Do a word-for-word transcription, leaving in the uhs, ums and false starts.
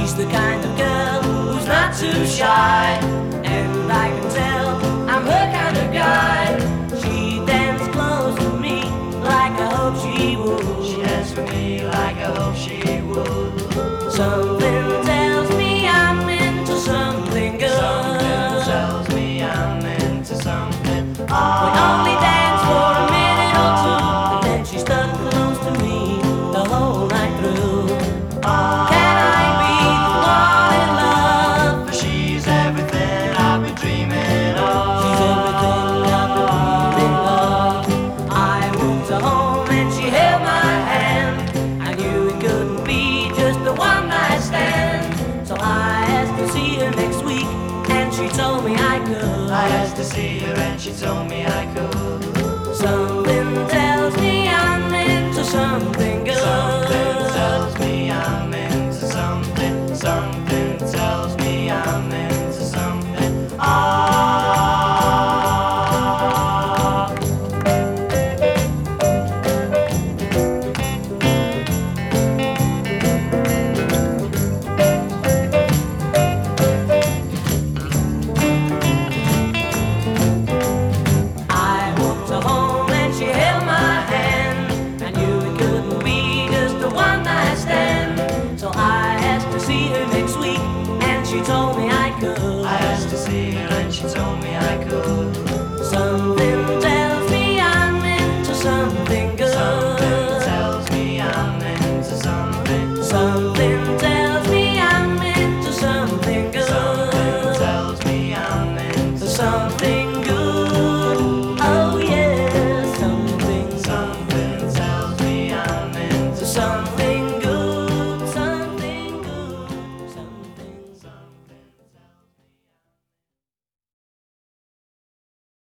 She's the kind of girl who's not too shy, and I can tell I'm her kind of guy. She danced close to me like I hope she would. She danced with me like I hope she would. Something tells me I'm into something good. Something tells me I'm into something. We only danced for a minute or two, and then she stuck close to me the whole night through. Can I be the one in love? For she's everything I've been dreaming of. She's everything I've been dreaming of. I walked her home and she held my hand. I knew it couldn't be just a one night stand, so I asked to see her next week, and she told me I could. I asked to see her and she told me I could. Something tells me I'm into something good. Something tells me I'm into something. Something tells me I'm into something. Ah. I walked her home and she held my hand. I knew it couldn't be just a one night stand, so I asked to see her next week, and she told